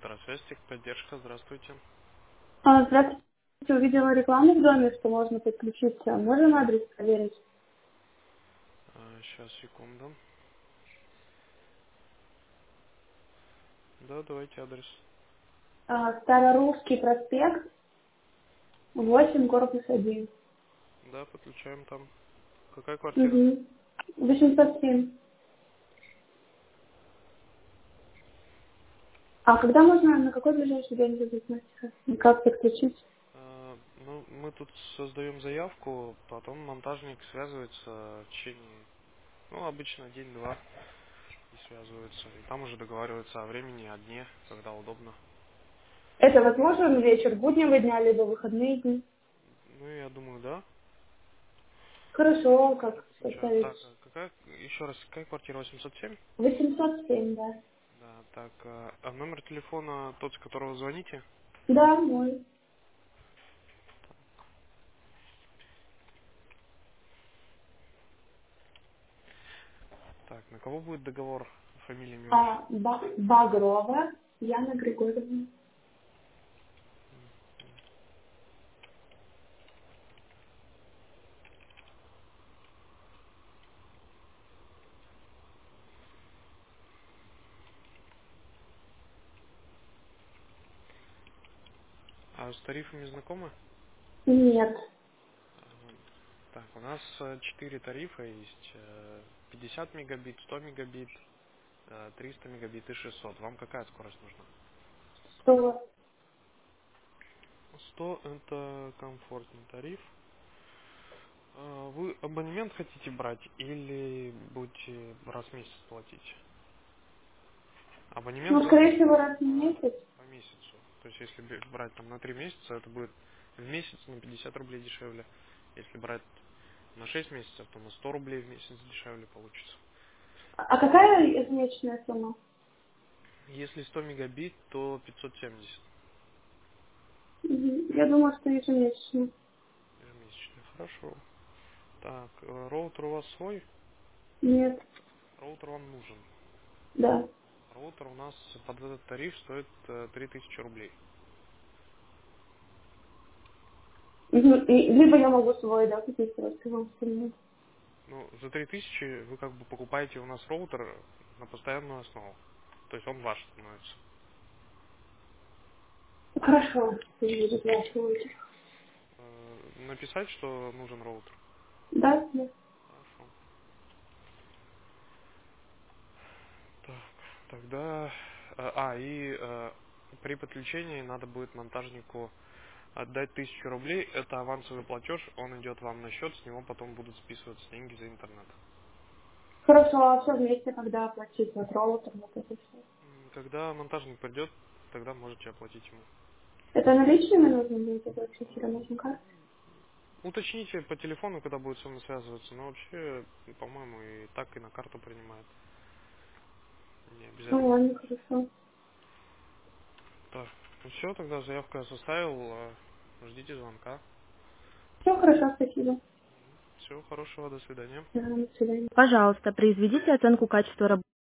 Электросвязь, техподдержка, здравствуйте. Здравствуйте. Увидела рекламу в доме, что можно подключиться. Можем адрес проверить? Сейчас, секунду. Да, давайте адрес. Старорусский проспект, 8, корпус 1. Да, подключаем там. Какая квартира? Угу. 807. А когда можно, на какой ближайший день будет мастера? И как подключить? Ну, мы тут создаем заявку, потом монтажник связывается в течение, ну, обычно день-два и связывается. И там уже договариваются о времени, о дне, когда удобно. Это возможно вечер буднего дня, либо выходные дни? Ну, я думаю, да. Хорошо, Тогда как подключаем. составить? Так, какая, еще раз, какая квартира 807? 807, да. Да, так, а номер телефона тот, с которого звоните? Да, мой. Так, на кого будет договор? Фамилия, имя, отчество? Багрова Яна Григорьевна. А с тарифами знакомы? Нет. Ага. Так, у нас 4 тарифа есть. 50 мегабит, 100 мегабит, 300 мегабит и 600. Вам какая скорость нужна? Что? 100 это комфортный тариф. Вы абонемент хотите брать или будете раз в месяц платить? Абонемент Ну, за скорее год всего, раз в месяц. по месяцу. То есть если брать там на 3 месяца, это будет в месяц на 50 рублей дешевле. Если брать на 6 месяцев, то на 100 рублей в месяц дешевле получится. А какая ежемесячная сумма? Если 100 мегабит, то 570 Мгм. Я думала, что ежемесячно. ежемесячно. Хорошо. Так, роутер у вас свой? Нет, Роутер вам нужен. да. Роутер у нас под этот тариф стоит 3000 рублей. Мгм. Либо я могу свой, да, купить просто вам остальное. Ну, за 3000 вы как бы покупаете у нас роутер на постоянную основу. То есть он ваш становится. Хорошо, я буду спрашивать. Написать, что нужен роутер. Да, да. Хорошо. Так, тогда... при подключении надо будет монтажнику отдать 1000 рублей. Это авансовый платеж, он идет вам на счет, с него потом будут списываться деньги за интернет. Хорошо, а все вместе, когда оплатить вот роутер, вот это все. Когда монтажник придет, тогда можете оплатить ему. Это наличными нужно будет оплатить или можно как? Уточните по телефону, когда будет с вами связываться, но вообще, по-моему, и так, и на карту принимает. Не Ну обязательно. ладно, хорошо. Так, ну все, тогда заявку я составил, ждите звонка. Все хорошо, спасибо. Всего хорошего, до свидания. Да, до свидания. Пожалуйста, произведите оценку качества работы.